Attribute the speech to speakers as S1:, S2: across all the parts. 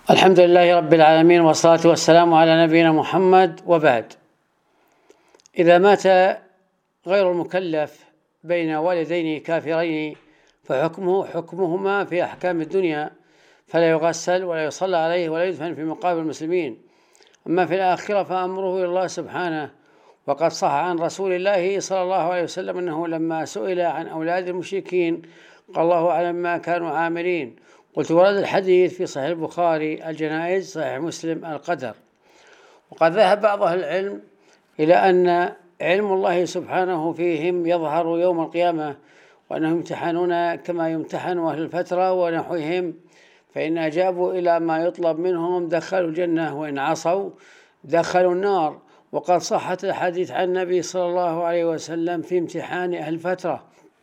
S1: الحمد لله رب العالمين، والصلاة والسلام على نبينا محمد. وبعد، إذا مات غير المكلف بين والدين كافرين فحكمه حكمهما في أحكام الدنيا، فلا يغسل ولا يصلى عليه ولا يدفن في مقابر المسلمين. أما في الآخرة فأمره إلى الله سبحانه. وقد صح عن رسول الله صلى الله عليه وسلم أنه لما سئل عن أولاد المشركين قال الله أعلم ما كانوا عاملين. قلت: ورد الحديث في صحيح البخاري الجنائز، صحيح مسلم القدر. وقد ذهب بعض أهل العلم إلى أن علم الله سبحانه فيهم يظهر يوم القيامة، وأنهم يمتحنون كما يمتحن أهل الفترة ونحوهم، فإن أجابوا إلى ما يطلب منهم دخلوا الجنة، وإن عصوا دخلوا النار. وقد صحت الحديث عن النبي صلى الله عليه وسلم في امتحان أهل الفترة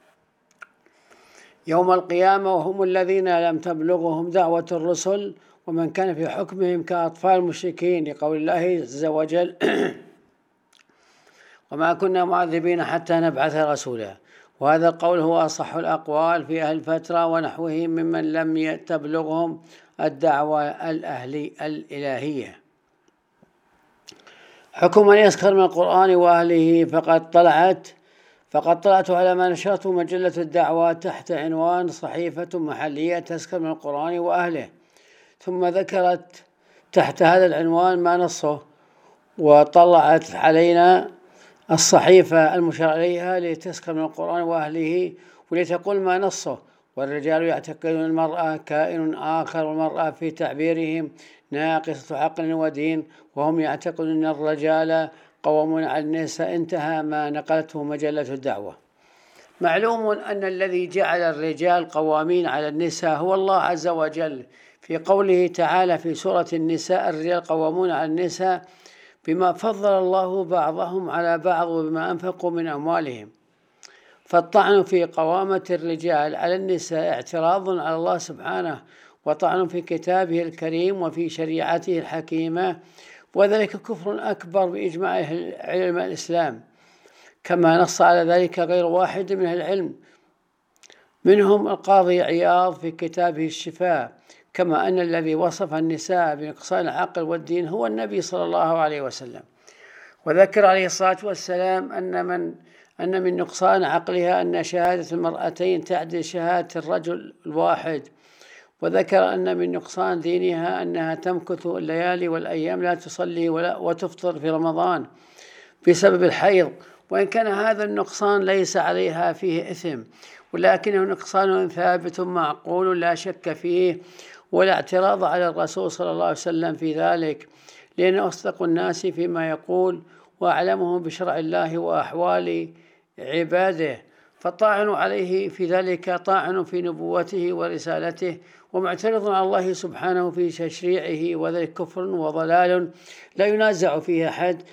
S1: يوم القيامة، وهم الذين لم تبلغهم دعوة الرسل ومن كان في حكمهم كأطفال المشركين، لقول الله عز وجل: وما كنا معذبين حتى نبعث رسولا. وهذا القول هو أصح الأقوال في أهل الفترة ونحوهم ممن لم تبلغهم الدعوة الإلهية. حكم من يسخر من القرآن وأهله. فقد طلعت على ما نشرته مجلة الدعوة تحت عنوان صحيفة محلية تسخر من القرآن وأهله، ثم ذكرت تحت هذا العنوان ما نصه، وطلعت علينا الصحيفة المشار إليها لتسخر من القرآن وأهله ولتقول ما نصه: والرجال يعتقدون المرأة كائن آخر، والمرأة في تعبيرهم ناقصة عقل ودين، وهم يعتقدون أن الرجال قوامون على النساء. انتهى ما نقلته مجلة الدعوة. معلوم أن الذي جعل الرجال قوامين على النساء هو الله عز وجل، في قوله تعالى في سورة النساء: الرجال قوامون على النساء بما فضل الله بعضهم على بعض وبما أنفقوا من أموالهم. فالطعن في قوامة الرجال على النساء اعتراض على الله سبحانه، وطعن في كتابه الكريم وفي شريعته الحكيمة، وذلك كفر أكبر بإجماع علماء الإسلام، كما نص على ذلك غير واحد من أهل العلم، منهم القاضي عياض في كتابه الشفاء. كما أن الذي وصف النساء بنقصان العقل والدين هو النبي صلى الله عليه وسلم، وذكر عليه الصلاة والسلام أن من نقصان عقلها أن شهادة المرأتين تعدل شهادة الرجل الواحد، وذكر أن من نقصان دينها أنها تمكث الليالي والأيام لا تصلي وتفطر في رمضان بسبب الحيض، وإن كان هذا النقصان ليس عليها فيه إثم، ولكنه نقصان ثابت معقول لا شك فيه، ولا اعتراض على الرسول صلى الله عليه وسلم في ذلك، لأنه أصدق الناس فيما يقول وأعلمهم بشرع الله وأحوال عباده، فطاعن عليه في ذلك طاعن في نبوته ورسالته، ومعترض على الله سبحانه في تشريعه، وذلك كفر وضلال لا ينازع فيه أحد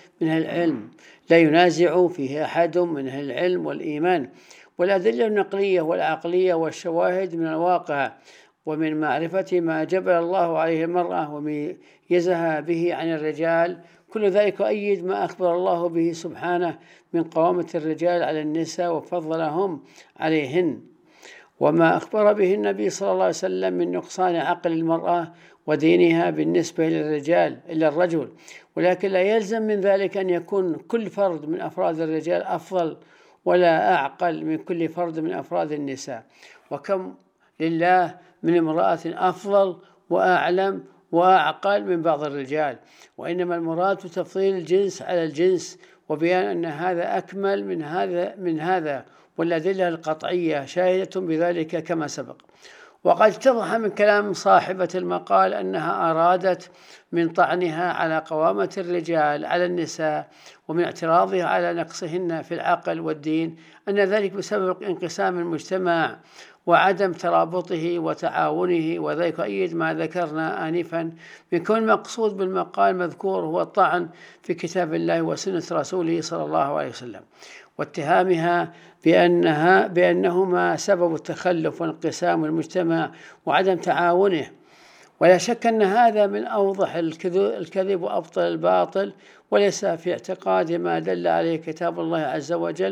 S1: من العلم والإيمان. والأدلة النقلية والعقلية والشواهد من الواقع ومن معرفة ما جبل الله عليه المرأة وميزها به عن الرجال، كل ذلك يؤيد ما أخبر الله به سبحانه من قوامة الرجال على النساء وفضلهم عليهن، وما أخبر به النبي صلى الله عليه وسلم من نقصان عقل المرأة ودينها بالنسبة إلى الرجل. ولكن لا يلزم من ذلك أن يكون كل فرد من أفراد الرجال أفضل ولا أعقل من كل فرد من أفراد النساء، وكم لله من امرأة أفضل وأعلم وأعقل من بعض الرجال، وإنما المراد تفضيل الجنس على الجنس، وبيان أن هذا أكمل من هذا والأدلة القطعية شاهدة بذلك كما سبق. وقد اتضح من كلام صاحبة المقال أنها أرادت من طعنها على قوامة الرجال على النساء ومن اعتراضها على نقصهن في العقل والدين أن ذلك بسبب انقسام المجتمع وعدم ترابطه وتعاونه، وذلك أيد ما ذكرنا آنفا من كون المقصود بالمقال مذكور هو الطعن في كتاب الله وسنة رسوله صلى الله عليه وسلم، واتهامها بأنهما سبب التخلف وانقسام المجتمع وعدم تعاونه. ولا شك أن هذا من أوضح الكذب وأبطل الباطل، وليس في اعتقاد ما دل عليه كتاب الله عز وجل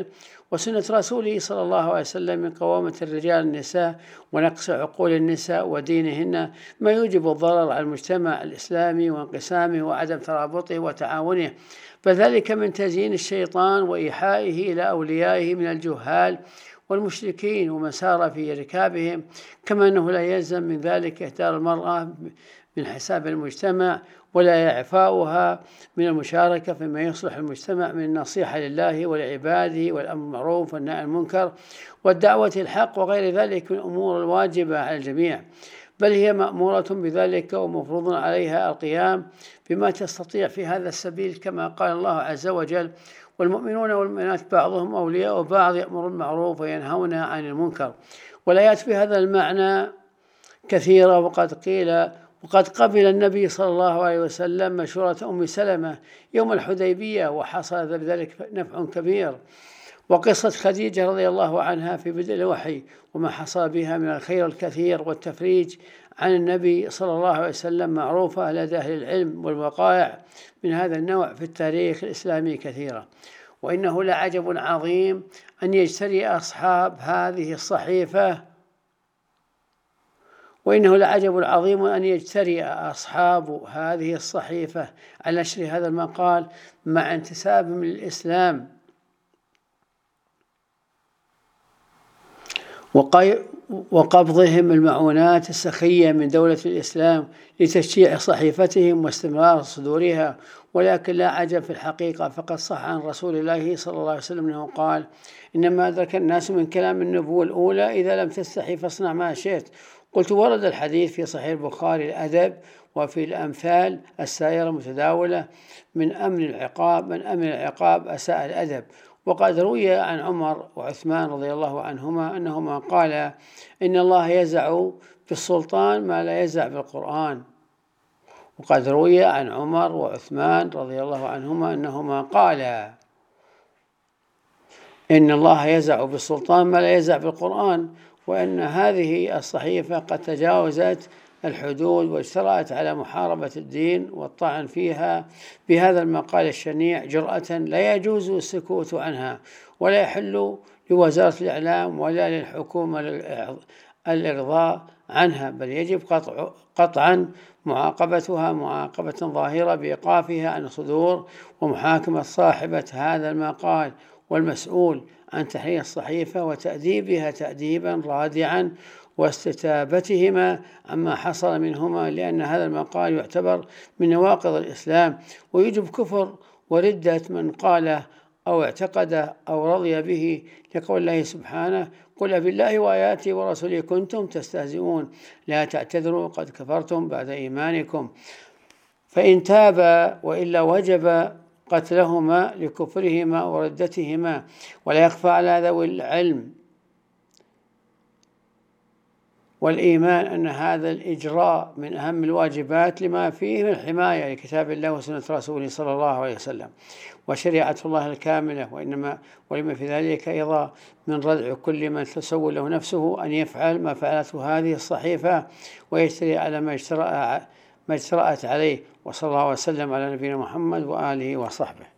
S1: وسنة رسوله صلى الله عليه وسلم من قوامة الرجال النساء ونقص عقول النساء ودينهن ما يوجب الضرر على المجتمع الإسلامي وانقسامه وعدم ترابطه وتعاونه، فذلك من تزيين الشيطان وإيحائه إلى أوليائه من الجهال والمشركين ومن سار في ركابهم، كما أنه لا يلزم من ذلك إهدار المرأة من حساب المجتمع ولا إعفاؤها من المشاركة فيما يصلح المجتمع من النصيحة لله ولعباده والأمر بالمعروف والنهي عن المنكر والدعوة الحق وغير ذلك من الأمور الواجبة على الجميع، بل هي مأمورة بذلك ومفروض عليها القيام بما تستطيع في هذا السبيل، كما قال الله عز وجل: والمؤمنون والمؤمنات بعضهم أولياء بعض يأمرون بالمعروف وينهون عن المنكر. والآيات في هذا المعنى كثيرة، وقد قبل النبي صلى الله عليه وسلم مشورة أم سلمة يوم الحديبية وحصل بذلك نفع كبير، وقصة خديجة رضي الله عنها في بدء الوحي وما حصل بها من الخير الكثير والتفريج عن النبي صلى الله عليه وسلم معروفة لدى أهل العلم، والوقائع من هذا النوع في التاريخ الإسلامي كثيرة. وإنه لعجب عظيم أن يجترئ أصحاب هذه الصحيفة على نشر هذا المقال مع انتسابهم للإسلام وقبضهم المعونات السخية من دولة الإسلام لتشجيع صحيفتهم واستمرار صدورها. ولكن لا عجب في الحقيقة، فقد صح عن رسول الله صلى الله عليه وسلم أنه قال: إنما أدرك الناس من كلام النبوة الأولى إذا لم تستحي فاصنع ما شئت. قلت: ورد الحديث في صحيح البخاري الأدب وفي الأمثال السائرة متداولة من أمن العقاب أساء الأدب. وقد روي عن عمر وعثمان رضي الله عنهما أنهما قالا: إن الله يزع بالسلطان ما لا يزع بالقرآن. وقد روي عن عمر وعثمان رضي الله عنهما أنهما قالا: إن الله يزع بالسلطان ما لا يزع بالقرآن. وأن هذه الصحيفة قد تجاوزت الحدود واجترأت على محاربة الدين والطعن فيها بهذا المقال الشنيع جرأة لا يجوز السكوت عنها، ولا يحل لوزارة الإعلام ولا للحكومة الإرضاء عنها، بل يجب قطعا معاقبتها معاقبة ظاهرة بإيقافها عن الصدور ومحاكمة صاحبة هذا المقال والمسؤول عن تحرير الصحيفة وتأديبها تأديبا رادعا واستتابتهما عما حصل منهما، لأن هذا المقال يعتبر من نواقض الإسلام ويجب كفر وردة من قاله أو اعتقد أو رضي به، لقول الله سبحانه: قل أبالله وآياته ورسوله كنتم تستهزئون لا تعتذروا قد كفرتم بعد إيمانكم. فإن تابا وإلا وجب قتلهما لكفرهما وردتهما. ولا يخفى على ذوي العلم والإيمان أن هذا الإجراء من أهم الواجبات لما فيه من الحماية لكتاب الله وسنة رسوله صلى الله عليه وسلم وشريعة الله الكاملة، ولما في ذلك أيضا من ردع كل من تسول له نفسه أن يفعل ما فعلته هذه الصحيفة ويجتري على ما اجترأت عليه. وصلى الله وسلم على نبينا محمد وآله وصحبه.